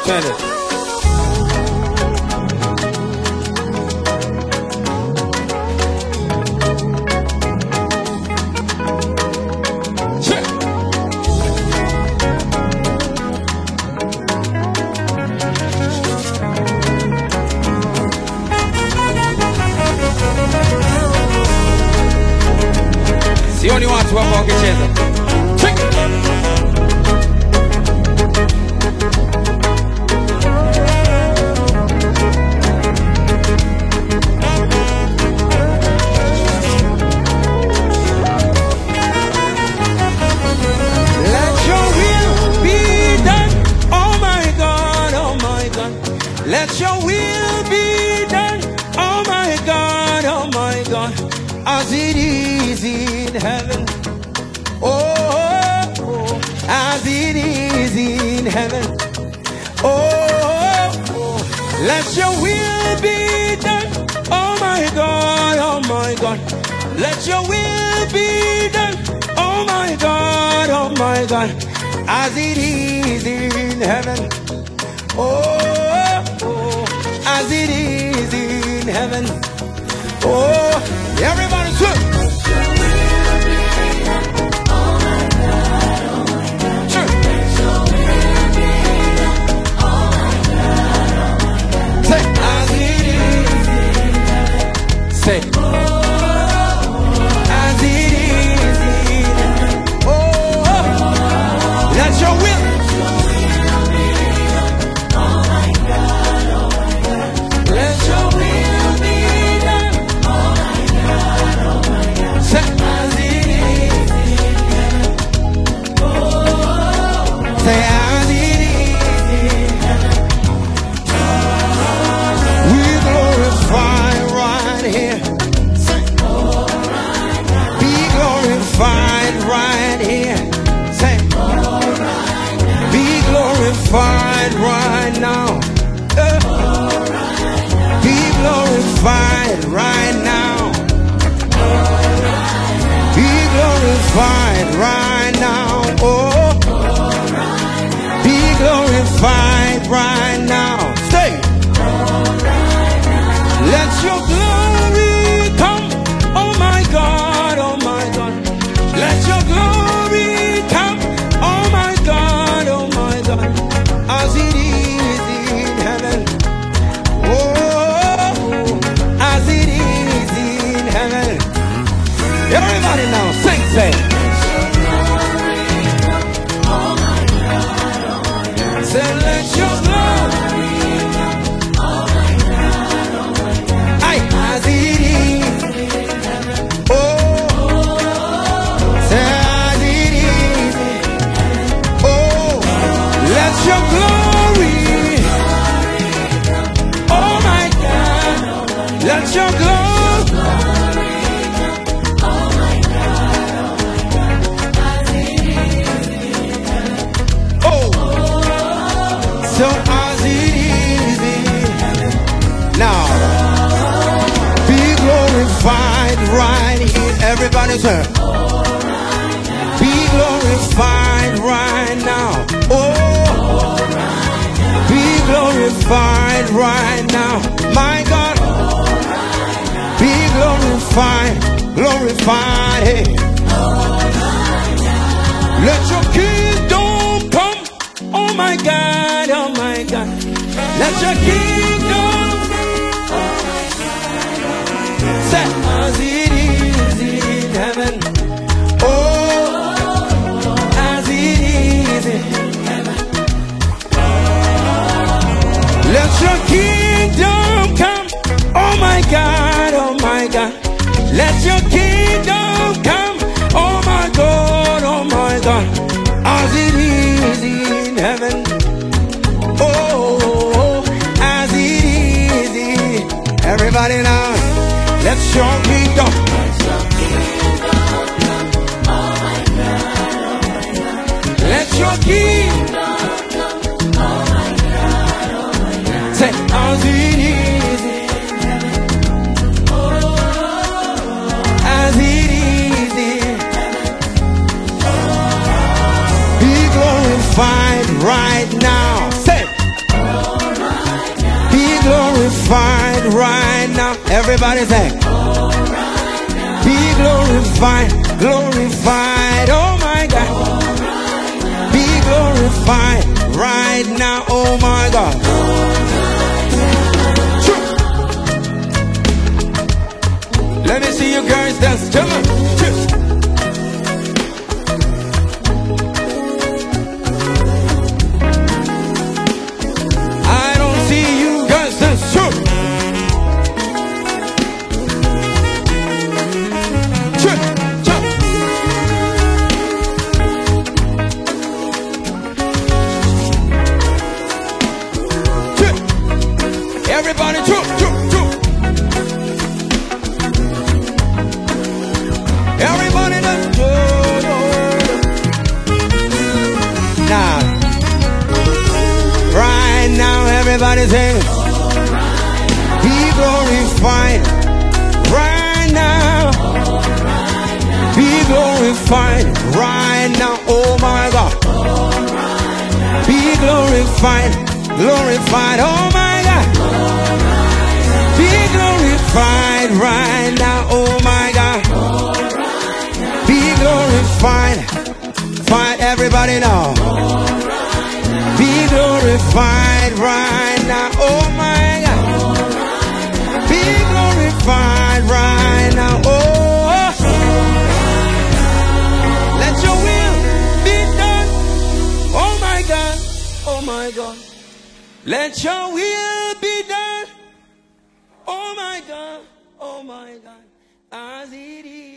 Send it. Si ogni one va poche cento. Let your will be done, oh my God, as it is in heaven. Oh, as it is in heaven. Oh, let your will be done, oh my God. Let your will be done, oh my God, as it is in heaven. Oh, as it is in heaven. Oh, everybody sing. Say, as it is in heaven. Say, as it is in heaven. Oh, let your will. Glorified right now. Be glorified right now. Be glorified right now. Oh, be glorified right now. Stay. Let your glory come. Oh my God, oh my God. Let your glory come. Oh my God, oh my God. As it is in heaven. Oh, as it is in heaven. Everybody now, sing, say. Say, let your glory. Aye, as it is. Oh, say, as it is. Oh, let your glory. Oh my God, let your glory. Oh, so as it is in heaven. Now, be glorified right here. Everybody say, be glorified right now. Oh, be glorified right now. My God, be glorified, glorified. Hey. Let your kingdom come. Oh my God, oh my God. Let your kingdom set as it is in heaven. Oh, as it is in heaven. Let your kingdom come. Oh my God, oh my God. Let your kingdom come. Oh my God, oh my God. As it is in heaven. Oh, as it is in. Everybody now. Let your kingdom. Let your kingdom. Say, as it is in heaven. As it is in heaven. Be glorified right now. Say, right now. Everybody say, be glorified, glorified, oh my God. Be glorified right now, oh my God. Let me see you guys dance, come on. I don't see you guys dance, everybody, everybody dance. Now, right now, everybody sing. Be glorified. Right now. Be glorified. Right now. Oh my God. Be glorified. Glorified. Oh my God. Be glorified right now. Oh my God. Be glorified. Find everybody now. Be glorified right now. Oh my God. Be glorified right now. Oh, let your will be done. Oh my God. Oh my God. Let your will be done. Oh my God. Oh my God. As it is.